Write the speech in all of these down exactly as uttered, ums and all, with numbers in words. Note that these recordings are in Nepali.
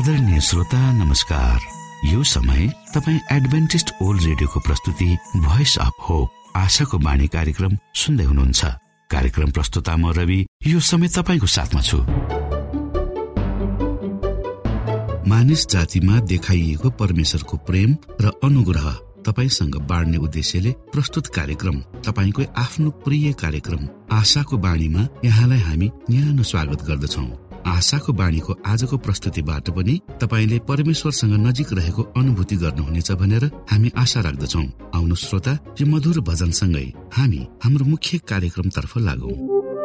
आदरणीय श्रोता नमस्कार। यो समय तपाईँ एडभेन्टिस्ट ओल्ड रेडियोको प्रस्तुति भोइस अफ होप आशाको बाणी कार्यक्रम सुन्दै हुनुहुन्छ। कार्यक्रम प्रस्तुता म रवि यो समय तपाईको साथमा छु। मानिस जातिमा देखाइएको परमेश्वरको प्रेम र अनुग्रह तपाईसँग बाँड्ने उद्देश्यले प्रस्तुत कार्यक्रम तपाईको आफ्नो प्रिय कार्यक्रम आशाको बाणीमा यहाँलाई हामी न्यानो स्वागत गर्दछौं। आशाको बाणीको आजको प्रस्तुतिबाट पनि तपाईले परमेश्वरसँग नजिक रहेको अनुभूति गर्नुहुनेछ भनेर हामी आशा राख्दछौं। आउनु श्रोता, यो मधुर भजनसँगै हामी हाम्रो मुख्य कार्यक्रमतर्फ लागौं।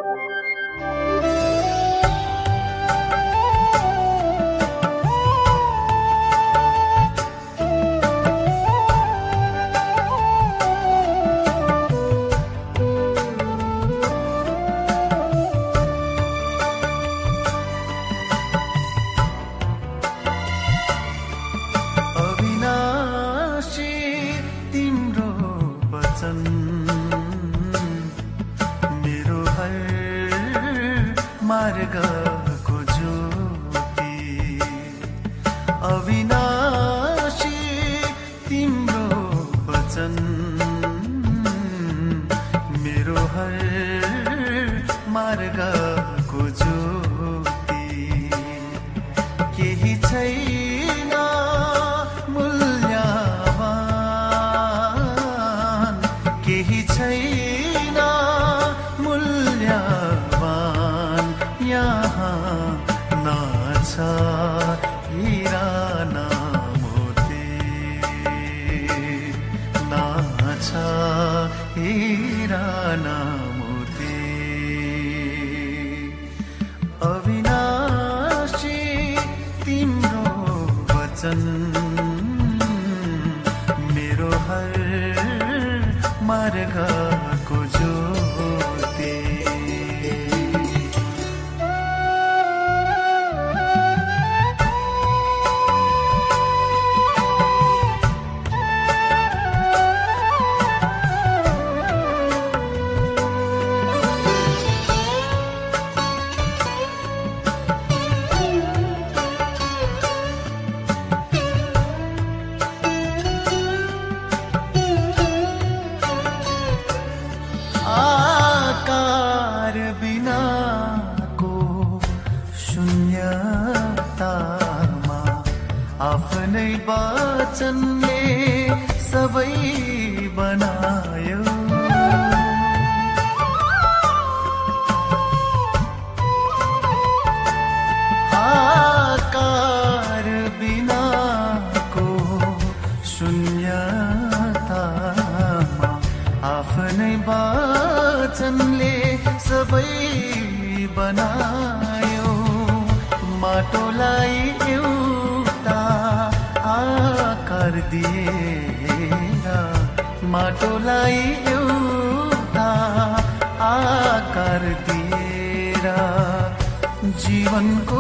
जीवनको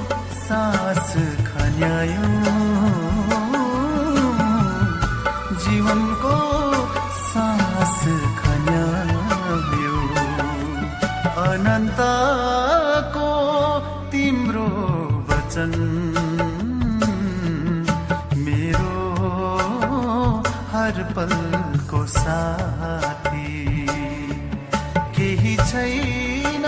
सास खन्यायो, जीवनको सास खन्यायो, अनन्तको तिम्रो वचन मेरो हर पलको साथी। केही छैन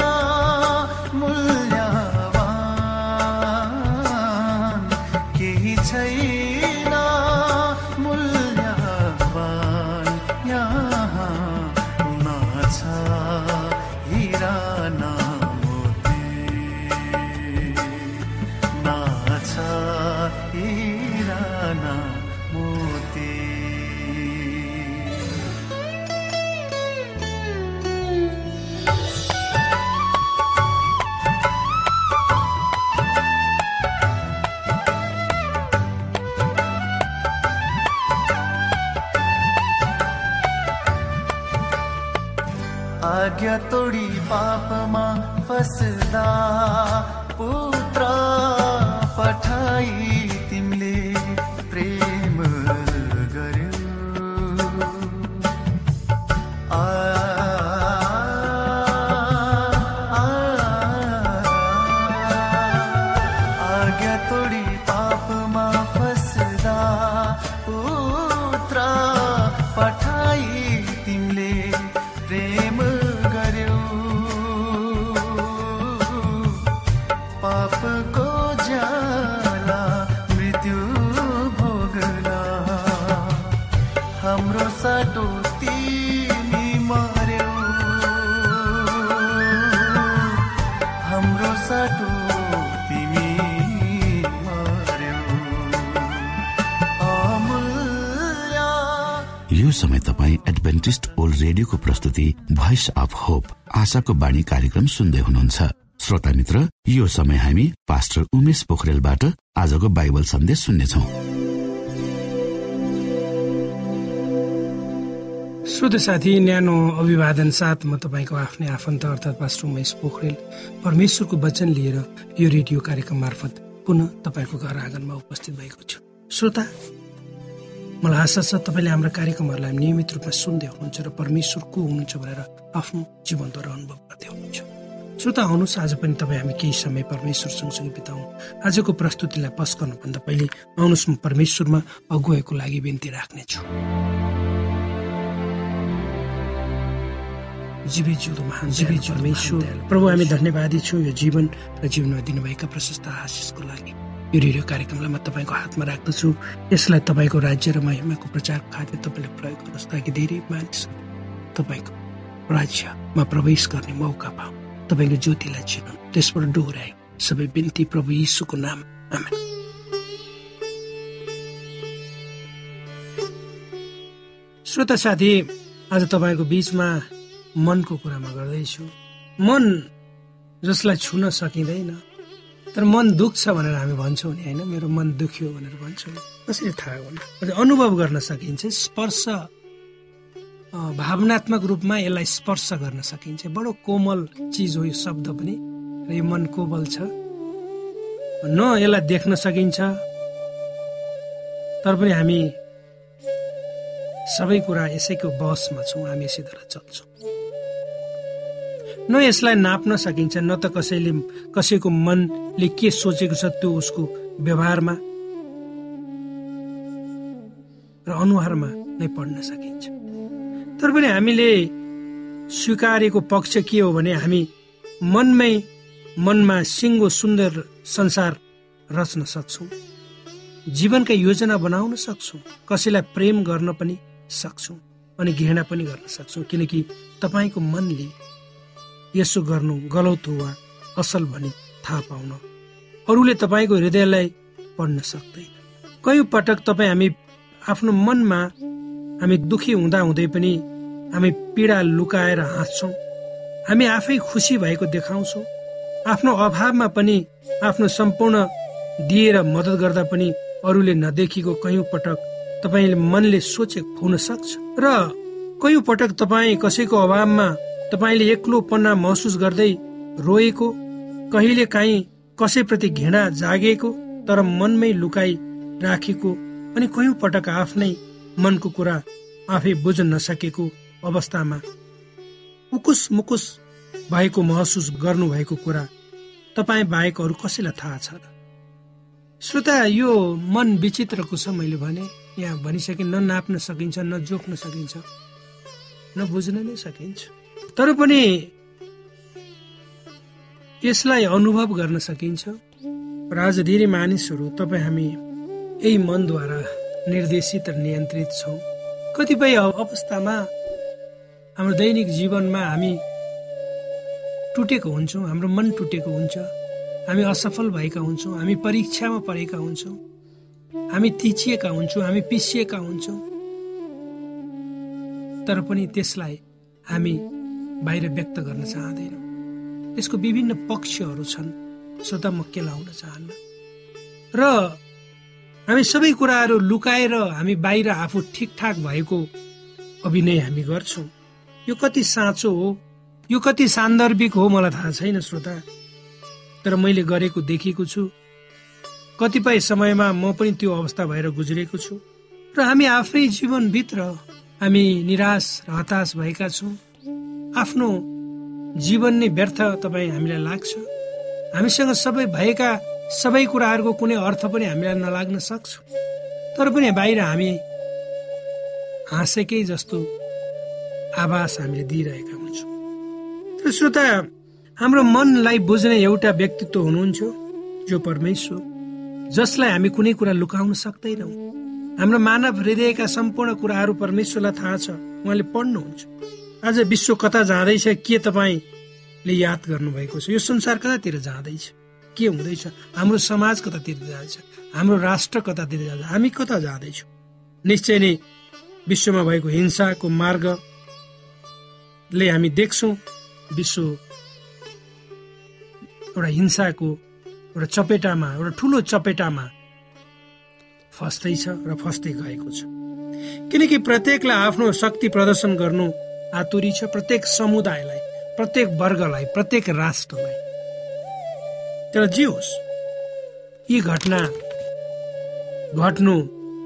आज्ञा तोडी पापमा फस्दा पुत्र पठाई तिमीले प्रेम गर्यो। आ, आ, आ, आज्ञा तोडी पापमा फस्दा पुत्र पठाई तिमीले प्रेम गर्यौ, पापको ज्याला मृत्यु भोगला, हाम्रो साटो तिमी मर्यौ, हाम्रो साटो तिमी मर्यौ, अमूल्य। यो समय तपाईँ एडभेन्टिस्ट ओल्ड रेडियोको प्रस्तुति भोइस अफ होप आशाको बाणी कार्यक्रम सुन्दै हुनुहुन्छ। श्रोता मित्र, यो समय हामी पास्टर उमेश पोखरेलबाट आजको बाइबल सन्देश सुन्नेछौँ। श्रोता साथी, न्यानो अभिवादन साथ म तपाईँको आफ्नै आफन्त अर्थात् पास्टर उमेश पोखरेल परमेश्वरको वचन लिएर यो रेडियो कार्यक्रम मार्फत पुनः तपाईँको घर आँगनमा उपस्थित भएको छु। श्रोता, मलाई आशा छ तपाईँले हाम्रो कार्यक्रमहरूलाई नियमित रूपमा सुन्दै हुनुहुन्छ र परमेश्वर को हुनुहुन्छ भनेर आफ्नो जीवनद्वारा अनुभव गर्दै हुनुहुन्छ। श्रोता, आउनुहोस् आज पनि तपाईँ हामी केही समय परमेश्वर सँगसँगै बिताउँ। आजको प्रस्तुतिलाई पस गर्नुभन्दा पहिले आउनुहोस् म परमेश्वरमा अगुवाईको लागि बिन्ती राख्नेछु। जीवी जिउँदो महान जीवी परमेश्वर प्रभु, हामी धन्यवादी छौँ यो जीवन र जीवनमा दिनुभएका प्रशस्त आशिषको लागि। यो रेडियो कार्यक्रमलाई म तपाईँको हातमा राख्दछु। यसलाई तपाईँको राज्य र महिमाको प्रचारको खातिर तपाईँले प्रयोग गर्नुहोस् ताकि धेरै मानिसहरू तपाईँको राज्यमा प्रवेश गर्ने मौका पाऊ, तपाईँको ज्योतिलाई चिनुन्, त्यसबाट डोहोऱ्याए सबै बिन्ती प्रभु यीशुको नाम, आमेन। श्रोता साथी, आज तपाईँको बीचमा मनको कुरामा गर्दैछु। मन जसलाई छुन सकिँदैन, तर मन दुख्छ भनेर हामी भन्छौँ नि, होइन? मेरो मन दुख्यो भनेर भन्छौँ। कसरी थाहा गर्नु? अनुभव गर्न सकिन्छ, स्पर्श, भावनात्मक रूपमा यसलाई स्पर्श गर्न सकिन्छ। बडो कोमल चिज हो यो शब्द पनि, र यो मन कोमल छ। न यसलाई देख्न सकिन्छ, तर पनि हामी सबै कुरा यसैको बसमा छौँ, हामी यसैद्वारा चल्छौँ। न यसलाई नाप्न सकिन्छ, न त कसैले कसैको मनले के सोचेको छ त्यो उसको व्यवहारमा र अनुहारमा नै पढ्न सकिन्छ। तर पनि हामीले स्वीकारेको पक्ष के हो भने हामी मनमै मनमा सिङ्गो सुन्दर संसार रच्न सक्छौँ, जीवनका योजना बनाउन सक्छौँ, कसैलाई प्रेम गर्न पनि सक्छौँ अनि घृणा पनि गर्न सक्छौँ, किनकि तपाईँको मनले यसो गर्नु गलत हो वा असल भनी थाहा पाउन अरूले तपाईँको हृदयलाई पढ्न सक्दैन। कयौँ पटक तपाईँ हामी आफ्नो मनमा हामी दुखी हुँदा हुँदै पनि हामी पीडा लुकाएर हाँस्छौँ, हामी आफै खुसी भएको देखाउँछौँ, आफ्नो अभावमा पनि आफ्नो सम्पूर्ण दिएर मद्दत गर्दा पनि अरूले नदेखिएको कयौँ पटक तपाईँले मनले सोचेको हुन सक्छ। र कयौँ पटक तपाईँ कसैको अभावमा तपाईँले एक्लोपना महसुस गर्दै रोएको, कहिले काहीँ कसैप्रति घृणा जागेको तर मनमै लुकाइ राखेको, अनि कयौँ पटक आफ्नै मनको कुरा आफै बुझ्न नसकेको अवस्थामा उकुस मुकुस भएको महसुस गर्नुभएको कुरा तपाईँ बाहेक अरू कसैलाई थाहा छ र? श्रोता, यो मन विचित्रको छ। मैले भने यहाँ भनिसके, न नाप्न सकिन्छ, न जोख्न सकिन्छ, न बुझ्न नै सकिन्छ। तर पनि यसलाई अनुभव गर्न सकिन्छ। र आज धेरै मानिसहरू तपाईँ हामी यही मनद्वारा निर्देशित र नियन्त्रित छौँ। कतिपय अवस्थामा हाम्रो दैनिक जीवनमा हामी टुटेको हुन्छौँ, हाम्रो मन टुटेको हुन्छ, हामी असफल भएका हुन्छौँ, हामी परीक्षामा परेका हुन्छौँ, हामी तिचिएका हुन्छौँ, हामी पिसिएका हुन्छौँ, तर पनि त्यसलाई हामी बाहिर व्यक्त गर्न चाहँदैनौँ। यसको विभिन्न पक्षहरू छन्, स्वतः म के लाउन चाहन्न। र हामी सबै कुराहरू लुकाएर हामी बाहिर आफू ठिकठाक भएको अभिनय हामी गर्छौँ। यो कति साँचो हो, यो कति सान्दर्भिक हो मलाई थाहा छैन श्रोता, तर मैले गरेको देखेको छु। कतिपय समयमा म पनि त्यो अवस्था भएर गुज्रेको छु र हामी आफ्नै जीवनभित्र हामी निराश र हताश भएका छौँ। आफ्नो जीवन नै व्यर्थ तपाईँ हामीलाई लाग्छ। हामीसँग सबै भएका सबै कुराहरूको कुनै अर्थ पनि हामीलाई नलाग्न सक्छ, तर पनि बाहिर हामी हाँसेकै जस्तो आभास हामीले दिइरहेका हुन्छौँ। तर श्रोता, हाम्रो मनलाई बुझ्ने एउटा व्यक्तित्व हुनुहुन्छ जो परमेश्वर, जसलाई हामी कुनै कुरा लुकाउन सक्दैनौँ। हाम्रो मानव हृदयका सम्पूर्ण कुराहरू परमेश्वरलाई थाहा छ, उहाँले पढ्नुहुन्छ। आज विश्व कता जाँदैछ के तपाईँले याद गर्नुभएको छ? यो संसार कतातिर जाँदैछ, के हुँदैछ? हाम्रो समाज कतातिर जाँदैछ, हाम्रो राष्ट्र कतातिर जाँदैछ, हामी कता जाँदैछौँ? निश्चय नै विश्वमा भएको हिंसाको मार्गले हामी देख्छौँ विश्व एउटा हिंसाको एउटा चपेटामा, एउटा ठुलो चपेटामा फस्दैछ र फस्दै गएको छ। किनकि प्रत्येकलाई आफ्नो शक्ति प्रदर्शन गर्नु आतुरी छ, प्रत्येक समुदायलाई, प्रत्येक वर्गलाई, प्रत्येक राष्ट्रलाई। तर जे होस्, यी घटना घट्नु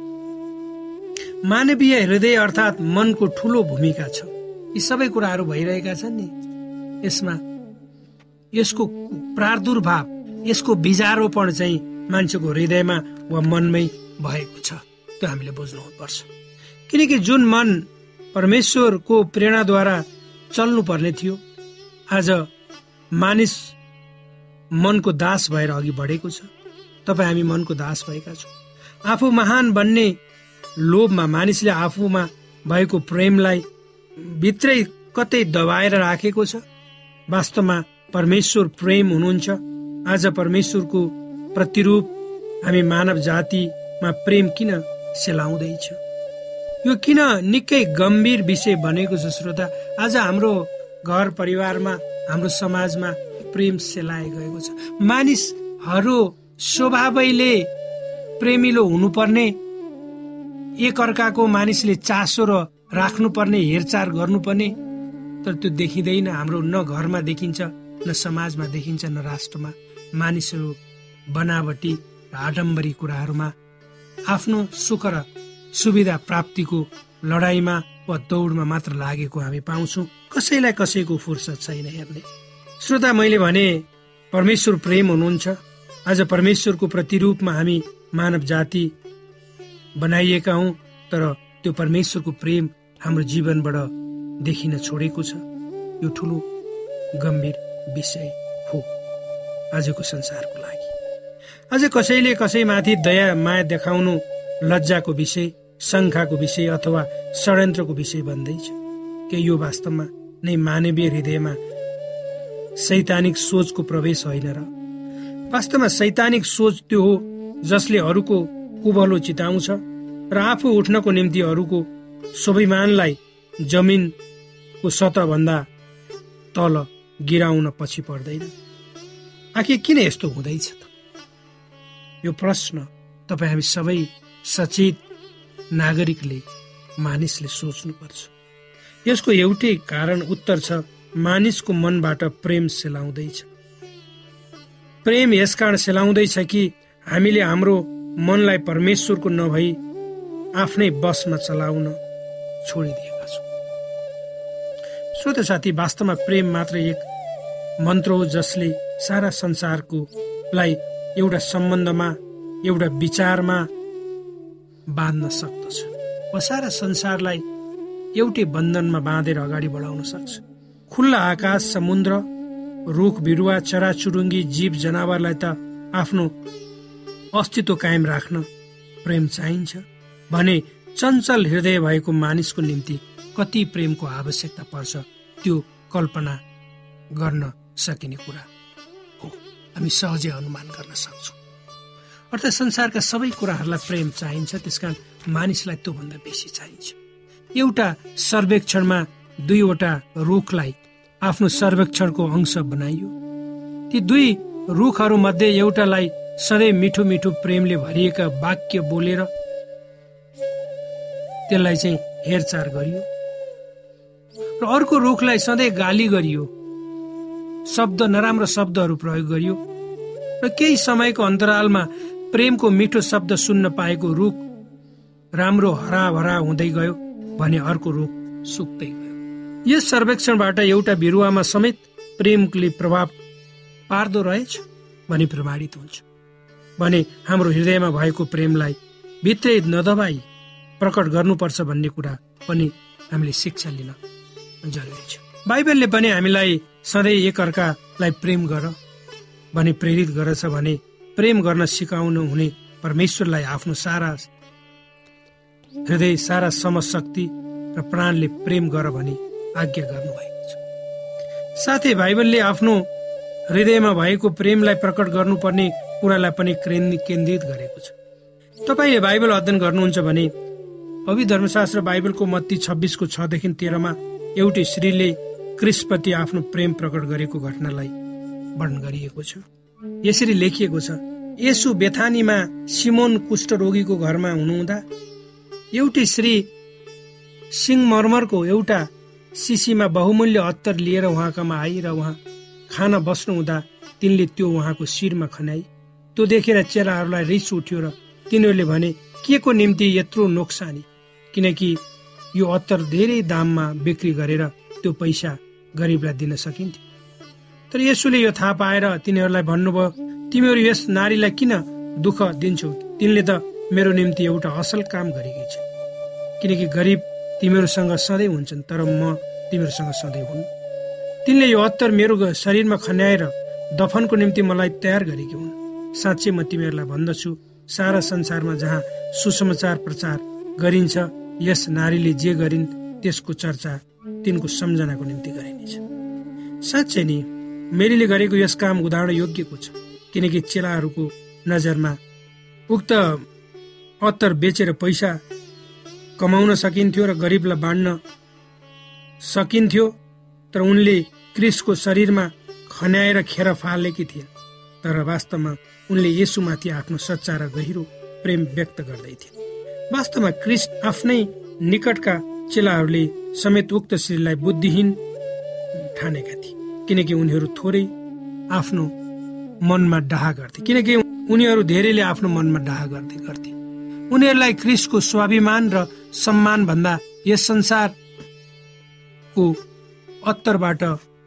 मानवीय हृदय अर्थात् मनको ठुलो भूमिका छ। यी सबै कुराहरू भइरहेका छन् नि, यसमा यसको प्रादुर्भाव, यसको बीजारोपण चाहिँ मान्छेको हृदयमा वा मनमै भएको छ। त्यो हामीले बुझ्नुपर्छ। किनकि जुन मन परमेश्वरको प्रेरणाद्वारा चल्नु पर्ने थियो, आज मानिस मनको दास भएर अघि बढेको छ। तपाईँ हामी मनको दास भएका छौँ। आफू महान बन्ने लोभमा मानिसले आफूमा भएको प्रेमलाई भित्रै कतै दबाएर राखेको छ। वास्तवमा परमेश्वर प्रेम हुनुहुन्छ। आज परमेश्वरको प्रतिरूप हामी मानव जातिमा प्रेम किन सेलाउँदैछ? यो किन निकै गम्भीर विषय बनेको छ श्रोता? आज हाम्रो घर परिवारमा, हाम्रो समाजमा प्रेम सेलाए गएको छ। मानिसहरू स्वभावैले प्रेमिलो हुनुपर्ने, एक अर्काको मानिसले चासो र राख्नुपर्ने, हेरचाह गर्नुपर्ने, तर त्यो देखिँदैन। हाम्रो न घरमा देखिन्छ, न समाजमा देखिन्छ, न राष्ट्रमा। मानिसहरू बनावटी र आडम्बरी कुराहरूमा आफ्नो सुख र सुविधा प्राप्तिको लडाईँमा वा दौडमा मात्र लागेको हामी पाउँछौँ। कसैलाई कसैको फुर्सद छैन हेर्ने। श्रोता, मैले भने परमेश्वर प्रेम हुनुहुन्छ। आज परमेश्वरको प्रतिरूपमा हामी मानव जाति बनाइएका हौँ, तर त्यो परमेश्वरको प्रेम हाम्रो जीवनबाट देखिन छोडेको छ। यो ठुलो गम्भीर विषय हो आजको संसारको लागि। आज कसैले कसैमाथि दया माया देखाउनु लज्जाको विषय, शङ्काको विषय अथवा षड्यन्त्रको विषय बन्दैछ। के यो वास्तवमा नै मानवीय हृदयमा शैतानिक सोचको प्रवेश होइन र? वास्तवमा शैतानिक सोच त्यो हो जसले अरूको कुभलो चिताउँछ र आफू उठ्नको निम्ति अरूको स्वाभिमानलाई जमिनको सतहभन्दा तल गिराउन पछि पर्दैन। आखिर किन यस्तो हुँदैछ त? यो प्रश्न तपाईँ हामी सबै सचेत नागरिकले, मानिसले सोच्नुपर्छ। यसको एउटै कारण उत्तर छ, मानिसको मनबाट प्रेम सेलाउँदैछ। प्रेम यसकारण सेलाउँदैछ कि हामीले हाम्रो मनलाई परमेश्वरको नभई आफ्नै बसमा चलाउन छोडिदिएका छौँ। श्रोत साथी, वास्तवमा प्रेम मात्र एक मन्त्र हो जसले सारा संसारको लाई एउटा सम्बन्धमा, एउटा विचारमा बाँध्न सक्दछ वा सारा संसारलाई एउटै बन्धनमा बाँधेर अगाडि बढाउन सक्छ। खुल्ला आकाश, समुद्र, रुख बिरुवा, चराचुरुङ्गी, जीव जनावरलाई त आफ्नो अस्तित्व कायम राख्न प्रेम चाहिन्छ भने चञ्चल हृदय भएको मानिसको निम्ति कति प्रेमको आवश्यकता पर्छ त्यो कल्पना गर्न सकिने कुरा हो। हामी सहजै अनुमान गर्न सक्छौँ। अर्थात् संसारका सबै कुराहरूलाई प्रेम चाहिन्छ, त्यसकारण मानिसलाई त्योभन्दा बेसी चाहिन्छ। एउटा सर्वेक्षणमा दुईवटा रुखलाई आफ्नो सर्वेक्षणको अंश बनाइयो। ती दुई रुखहरू मध्ये एउटालाई सधैँ मिठो मिठो प्रेमले भरिएका वाक्य बोलेर त्यसलाई चाहिँ हेरचाह गरियो र अर्को रुखलाई सधैँ गाली गरियो, शब्द नराम्रो शब्दहरू प्रयोग गरियो र केही समयको अन्तरालमा प्रेमको मिठो शब्द सुन्न पाएको रुख राम्रो हराभरा हुँदै गयो भने अर्को रुख सुक्दै गयो। यस सर्वेक्षणबाट एउटा बिरुवामा समेत प्रेमले प्रभाव पार्दो रहेछ भनी प्रमाणित हुन्छ। भने हाम्रो हृदयमा भएको प्रेमलाई भित्रै नदबाई प्रकट गर्नुपर्छ भन्ने कुरा पनि हामीले शिक्षा लिन जरुरी छ। बाइबलले पनि हामीलाई सधैँ एकअर्कालाई प्रेम गर भनी प्रेरित गर्छ भने प्रेम गर्न सिकाउनु हुने परमेश्वरलाई आफ्नो सारा हृदय, सारा समशक्ति र प्राणले प्रेम गर भनी आज्ञा गर्नुभएको छ। साथै बाइबलले आफ्नो हृदयमा भएको प्रेमलाई प्रकट गर्नुपर्ने कुरालाई पनि केन्द्रित गरेको छ। तपाईँले बाइबल अध्ययन गर्नुहुन्छ भने अभिधर्मशास्त्र बाइबलको मत्ती छब्बिसको छदेखि तेह्रमा एउटी स्त्रीले क्रिस्टप्रति आफ्नो प्रेम प्रकट गरेको घटनालाई वर्णन गरिएको छ। यसरी लेखिएको छ, येशू बेथानीमा सिमोन कुष्ठरोगीको घरमा हुनुहुँदा एउटी स्त्री सिंहमर्मरको एउटा सिसीमा बहुमूल्य अत्तर लिएर उहाँकामा आई र उहाँ खाना बस्नु हुँदा तिनले त्यो उहाँको शिरमा खन्याई। त्यो देखेर चेलाहरूलाई रिस उठ्यो र तिनीहरूले भने, के को निम्ति यत्रो नोक्सानी, किनकि यो अत्तर धेरै दाममा बिक्री गरेर त्यो पैसा गरिबलाई दिन सकिन्थ्यो। तर येशूले यो थाहा पाएर तिनीहरूलाई भन्नुभयो, तिमीहरू यस नारीलाई किन दुःख दिन्छौ? तिनले त मेरो निम्ति एउटा असल काम गरेकी छ। किनकि गरिब तिमीहरूसँग सधैँ हुन्छन्, तर म तिमीहरूसँग सधैँ हुन्। तिनले यो अत्तर मेरो शरीरमा खन्याएर दफनको निम्ति मलाई तयार गरेकी हुन्। साँच्चै म तिमीहरूलाई भन्दछु, सारा संसारमा जहाँ सुसमाचार प्रचार गरिन्छ, यस नारीले जे गरिन् त्यसको चर्चा तिनको सम्झनाको निम्ति गरिनेछ। साँच्चै नि मेरीले गरेको यस काम उदाहरण योग्यको छ, किनकि चेलाहरूको नजरमा उक्त अत्तर बेचेर पैसा कमाउन सकिन्थ्यो र गरिबलाई बाँड्न सकिन्थ्यो। तर उनले क्रिस्टको शरीरमा खन्याएर खेर फालेकी थिए। तर वास्तवमा उनले येशूमाथि आफ्नो सच्चा र गहिरो प्रेम व्यक्त गर्दै थिए। वास्तवमा क्रिस्ट आफ्नै निकटका चेलाहरूले समेत उक्त स्त्रीलाई बुद्धिहीन ठानेका थिए, किनकि उनीहरू थोरै आफ्नो मनमा डाहा गर्थे किनकि उनीहरू धेरैले आफ्नो मनमा डाहा गर्दै गर्थे। उनीहरूलाई क्रिस्टको स्वाभिमान र सम्मान भन्दा यस संसारको अत्तरबाट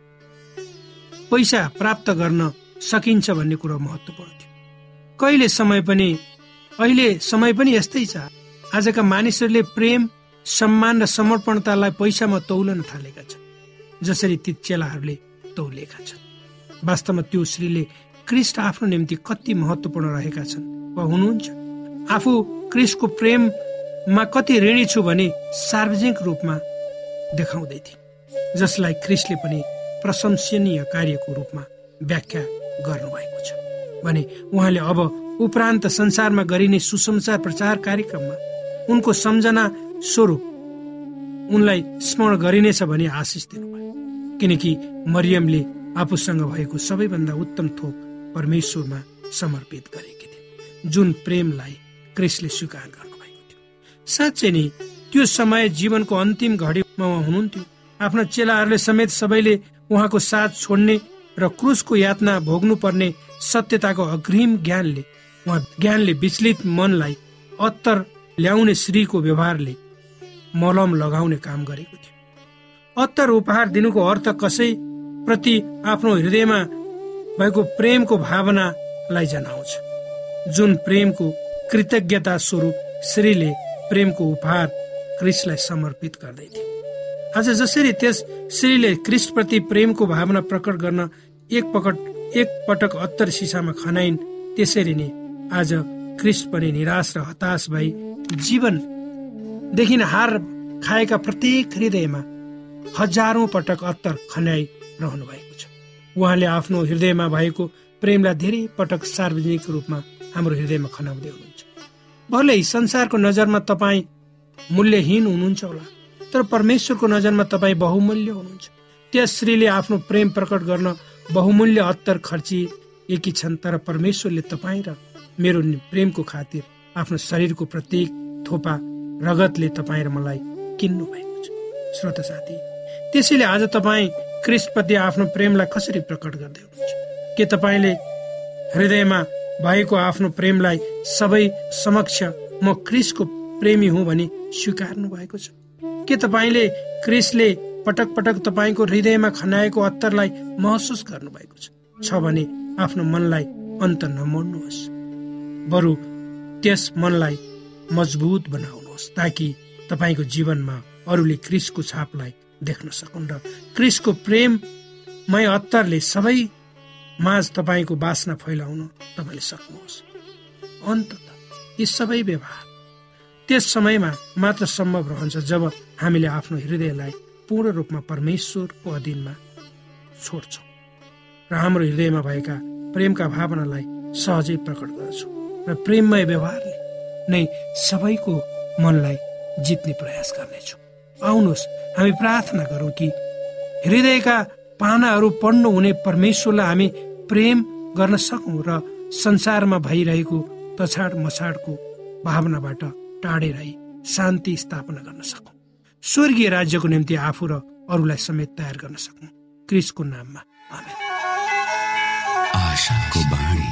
पैसा प्राप्त गर्न सकिन्छ भन्ने कुरो महत्त्वपूर्ण थियो। कहिले समय पनि अहिले समय पनि यस्तै छ। आजका मानिसहरूले प्रेम, सम्मान र समर्पणतालाई पैसामा तौलन थालेका छन्, जसरी ती चेलाहरूले तौलेका छन्। वास्तवमा त्यो स्त्रीले क्रिस्ट आफ्नो निम्ति कति महत्त्वपूर्ण रहेका छन् वा हुनुहुन्छ। आफू क्रिस्टको प्रेममा कति ऋणी छु भने सार्वजनिक रूपमा देखाउँदै थिए, जसलाई क्रिस्टले पनि प्रशंसनीय कार्यको रूपमा व्याख्या गर्नुभएको छ भने उहाँले अब उपरान्त संसारमा गरिने सुसमाचार प्रचार कार्यक्रममा उनको सम्झना स्वरूप उनलाई स्मरण गरिनेछ भनी आशिष दिनुभयो। किनकि मरियमले आफूसँग भएको सबैभन्दा उत्तम थोक परमेश्वरमा समर्पित गरेकी थिए, जुन प्रेमलाई क्रिस्टले स्वीकार गर्नुभएको थियो। साँच्चै नै त्यो समय जीवनको अन्तिम घडीमा उहाँ हुनुहुन्थ्यो। आफ्ना चेलाहरूले समेत सबैले उहाँको साथ छोड्ने र क्रुसको यातना भोग्नु पर्ने सत्यताको अग्रिम ज्ञानले उहाँ ज्ञानले विचलित मनलाई अत्तर ल्याउने श्रीको व्यवहारले मलम लगाउने काम गरेको थियो। अत्तर उपहार दिनुको अर्थ कसै प्रति आफ्नो हृदयमा भएको प्रेमको भावनालाई जनाउँछ, जुन प्रेमको कृतज्ञता स्वरूप श्रीले प्रेमको उपहार क्रिस्टलाई समर्पित गर्दै थिए। आज जसरी त्यस श्रीले क्रिस्ट प्रति प्रेमको भावना प्रकट गर्न एक पटक एक पटक अत्तर सिसामा खनाइन्, त्यसरी नै आज क्रिस्ट पनि निराश र हताश भई जीवनदेखि हार खाएका प्रत्येक हृदयमा हजारौं पटक अत्तर खनाइ रहनु भएको छ। उहाँले आफ्नो हृदयमा भएको प्रेमलाई धेरै पटक सार्वजनिक रूपमा हाम्रो हृदयमा खनाउँदै हुनुहुन्छ। भलै संसारको नजरमा तपाईँ मूल्यहीन हुनुहुन्छ होला, तर परमेश्वरको नजरमा तपाईँ बहुमूल्य हुनुहुन्छ। त्यस स्त्रीले आफ्नो प्रेम प्रकट गर्न बहुमूल्य अत्तर खर्चिएकी छन्, तर परमेश्वरले तपाईँ र मेरो प्रेमको खातिर आफ्नो शरीरको प्रत्येक थोपा रगतले तपाईँ र मलाई किन्नु भएको छ। श्रोता साथी, त्यसैले आज तपाईँ क्रिस्टप्रति आफ्नो प्रेमलाई कसरी प्रकट गर्दै हुनुहुन्छ? के तपाईँले हृदयमा भएको आफ्नो प्रेमलाई सबै समक्ष म क्रिस्टको प्रेमी हुँ भनी स्वीकार्नु भएको छ? के तपाईँले क्रिस्टले पटक पटक तपाईँको हृदयमा खनाएको अत्तरलाई महसुस गर्नु भएको छ? छ भने आफ्नो मनलाई अन्त नमोड्नुहोस्। बरु त्यस मनलाई मजबुत बनाउनुहोस् ताकि तपाईको जीवनमा अरूले क्रिस्टको छापलाई देख्न सकुन् र क्रिस्टको प्रेममय अत्तरले सबै माझ तपाईको बासना फैलाउन तपाईले सक्नुहोस्। अन्तत यी सबै व्यवहार त्यस समयमा मात्र सम्भव रहन्छ जब हामीले आफ्नो हृदयलाई पूर्ण रूपमा परमेश्वरको अधीनमा छोड्छौँ र हाम्रो हृदयमा भएका प्रेमका भावनालाई सहजै प्रकट गर्छौँ र प्रेममय व्यवहारले नै सबैको मनलाई जित्ने प्रयास गर्नेछौँ। आउनुहोस् हामी प्रार्थना गरौँ कि हृदयका पानाहरू पढ्नु हुने परमेश्वरलाई हामी प्रेम गर्न सकौँ र संसारमा भइरहेको तछाड मछाडको भावनाबाट टाढेर शान्ति स्थापना गर्न सकौँ। स्वर्गीय राज्यको निम्ति आफू र अरूलाई समेत तयार गर्न सकौँ। क्रिस्टको नाममा आमेन। आशाको बाणी।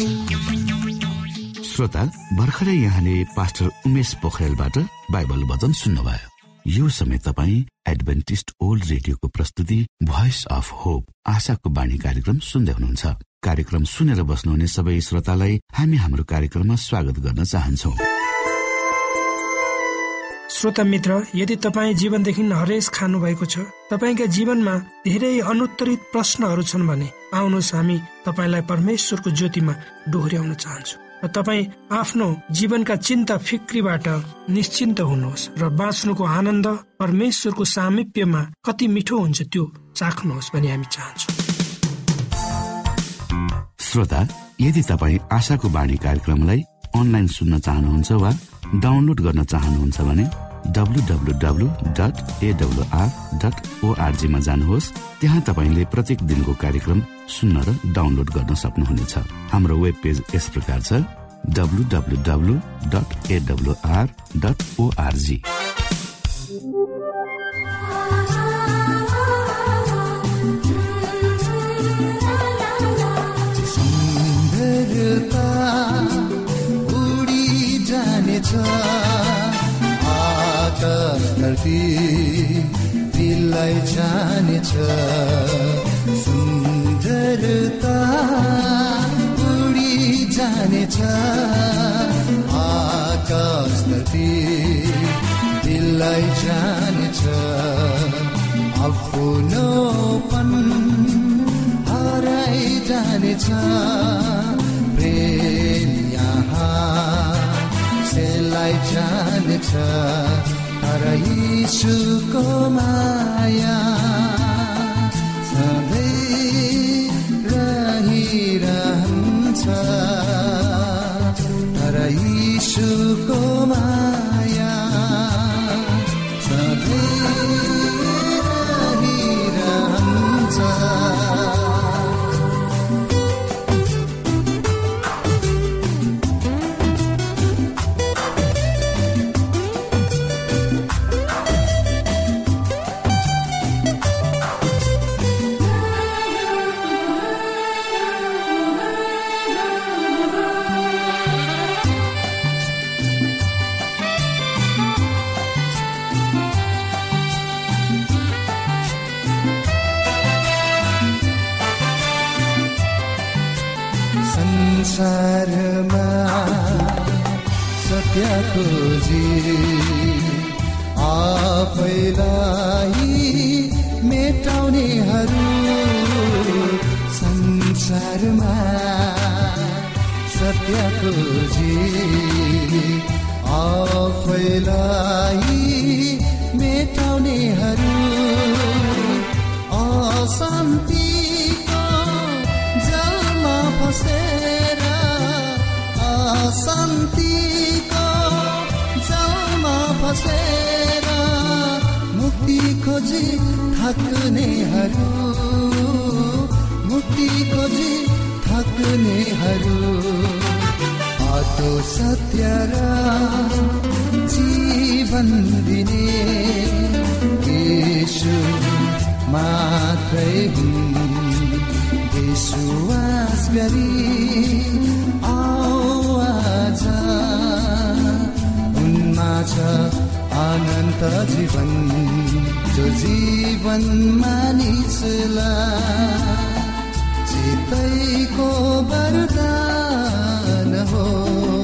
श्रोता, भर्खरै यहाँले पास्टर उमेश पोखरेलबाट बाइबल वचन सुन्नुभयो। यो समय तपाईँ एडभेन्टिस्ट ओल्ड रेडियोको प्रस्तुति भोइस अफ होप आशाको बाणी कार्यक्रम सुन्दै हुनुहुन्छ। कार्यक्रम सुनेर बस्नुहुने सबै श्रोतालाई हामी हाम्रो कार्यक्रममा स्वागत गर्न चाहन्छौँ। श्रोता मित्र, यदि तपाईँ जीवनदेखि हरेस खानु भएको छ, तपाईँका जीवनमा धेरै अनुत्तरित प्रश्नहरू छन् भने आउनुहोस् हामी तपाईँलाई परमेश्वरको ज्योतिमा डोहोर्याउन चाहन्छौँ र तपाईँ आफ्नो जीवनका चिन्ता फिक्रीबाट निश्चिन्त हुनुहोस् र बाँच्नुको आनन्द परमेश्वरको सामिप्यमा कति मिठो हुन्छ त्यो चाख्नुहोस् भनी हामी चाहन्छौँ। श्रोता, यदि तपाईँ आशाको बाणी कार्यक्रमलाई अनलाइन सुन्न चाहनुहुन्छ वा डाउनलोड गर्न चाहनुहुन्छ भने W W W dot A W R dot ORG मा जानुहोस्। त्यहाँ तपाईले प्रत्येक दिनको कार्यक्रम सुन्न र डाउनलोड गर्न सक्नुहुनेछ। हाम्रो वेब पेज यस प्रकार छ W W W dot A W R dot ORG. आकाश धरती दिललाई जानेछ, सुन्दरता उडी जानेछ। आकाश धरती दिललाई जानेछ, आफ्नोपन हराइ जानेछ। प्रेम यहाँ सेलाई जानेछ, तर यीशुको माया सधैँ रहिरहन्छ। तर यीशुको माया सधैँ रहिरहन्छ। संसारमा सत्य खोजी आफैलाई मेटाउनेहरू, संसारमा सत्य खोजी आफैलाई मेटाउनेहरू, अशान्तिको जलमा फसेर अशान्तिको जलमा फसेर मुक्ति खोजी थक्नेहरू, मुक्ति खोजी थक्नेहरू, बाटो सत्य र जीवन दिने येशू मात्रै हुन्। विश्वास गरी आवाज उनमा छ अनन्त जीवन, जो जीवन मानिसलाई चितैको वरदान हो।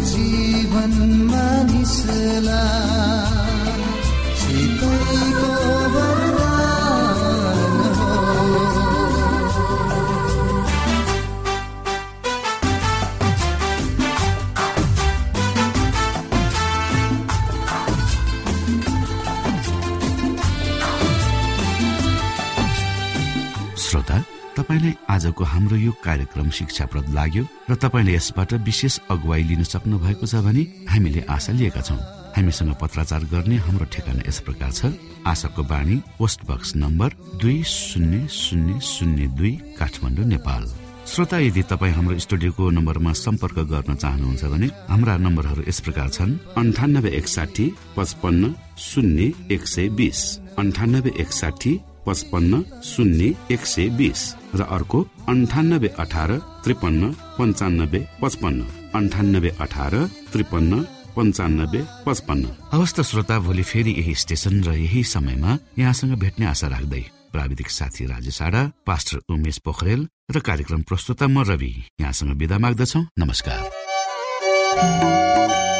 जीवनमा निस्ला शीतलको वरदान हो। श्रोता, तपाईलाई आजको हाम्रो यो कार्यक्रम शिक्षाप्रद लाग्यो र तपाईले यसबाट विशेष अगुवाई लिन सक्नु भएको छ भने हामीले आशा लिएका छौं। हामीसँग पत्राचार गर्ने हाम्रो ठेगाना यस प्रकार छ। आशाको बाणी, पोस्ट बक्स नम्बर दुई शून्य शून्य शून्य दुई, काठमाडौँ, नेपाल। श्रोता, यदि तपाईँ हाम्रो स्टुडियोको नम्बरमा सम्पर्क गर्न चाहनुहुन्छ भने हाम्रा नम्बरहरू यस प्रकार छन्: अन्ठानब्बे एकसाठी पचपन्न शून्य एक सय बीस, अन्ठानब्बे एकसाठी पचपन्न शून्य एक सय बीस र अर्को अन्ठानब्बे अठार त्रिपन्न पञ्चानब्बे पचपन्न, अन्ठानब्बे अठार त्रिपन्न पञ्चानब्बे पचपन्न। हवस् त श्रोता, भोलि फेरि यही स्टेशन र यही समयमा यहाँसँग भेट्ने आशा राख्दै प्राविधिक साथी राजेश आडा, पास्टर उमेश पोखरेल र कार्यक्रम प्रस्तुता म रवि यहाँसँग बिदा माग्दछौ। नमस्कार।